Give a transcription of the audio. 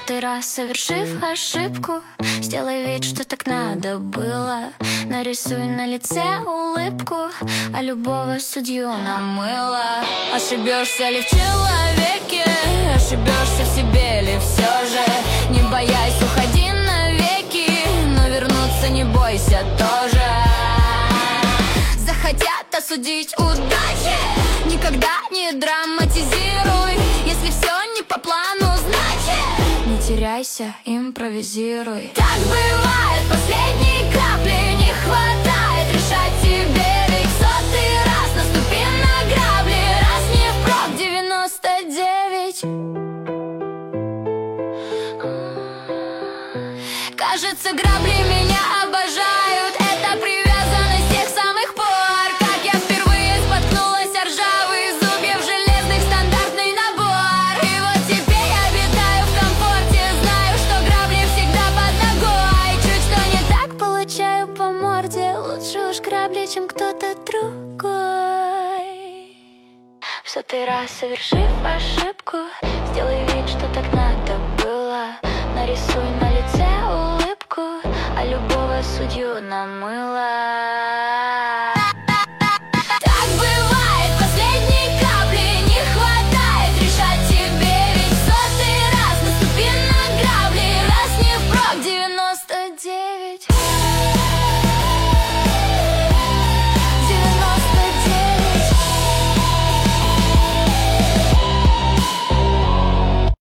сотый раз совершив ошибку, сделай вид, что так надо было. Нарисуй на лице улыбку, а любого судью намыло. Ошибешься ли в человеке, ошибешься в себе ли все же? Не боясь, уходи навеки, но вернуться не бойся тоже. Захотят осудить удачи, никогда не драматизируй. Если все не по плану, значит не теряйся, импровизируй. Так бывает, последней капли не хватает. Решать тебе ведь сотый раз. Наступи на грабли, раз не впрок 99. Кажется, грабли меня обожают. Это привязанность с тех самых пор, как я впервые споткнулась о ржавые зубья в железных, стандартный набор. И вот теперь я обитаю в комфорте, знаю, что грабли всегда под ногой. Чуть что не так, получаю по морде. Лучше уж грабли, чем кто-то другой. В сотый раз совершив ошибку,